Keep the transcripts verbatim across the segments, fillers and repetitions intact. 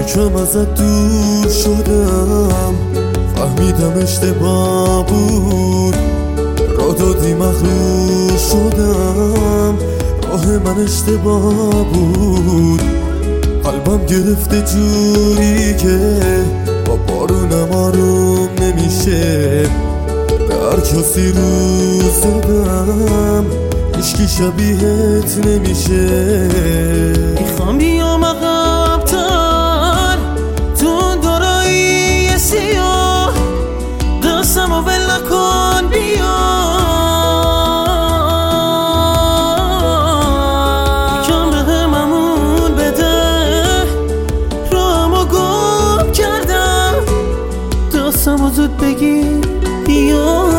یکم ازت دور شدم، فهمیدم اشتباه بود، را دادی مغرور شدم، راه من اشتباه بود. قلبم گرفته جوری که با بارونم آروم نمیشه، به هر کسی روز زدم هیچکی شبیهت نمیشه. میخوام بیام عقب‌تر تو اون دورایی سیاه، دستم و ول نکن بیا، یکم بهم امون بده، راهمو گم کردم، دستمو زود بگیر بیا.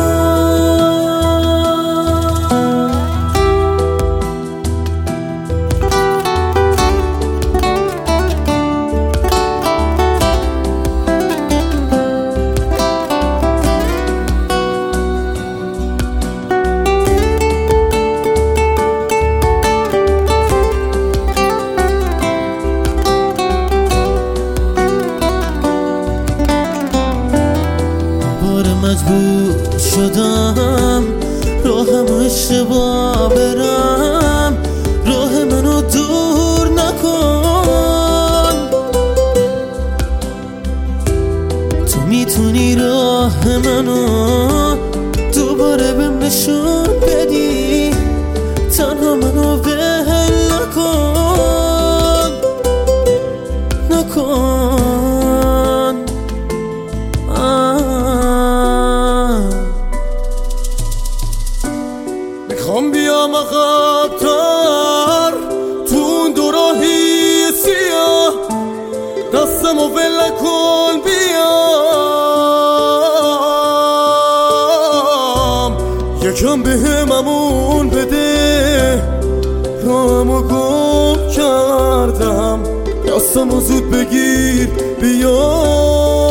مجبور شدم راهم اشتباه برم، راه منو دور نکن، تو میتونی راه منو دوباره بهم نشون بدی، تنها منو ول نکن نکن. میخوام بیام عقب‌تر تو اون دو راهی سیاه، دستم و ول نکن بیام، یکم بهم امون بده، راهمو گم کردم، دستم و زود بگیر بیا.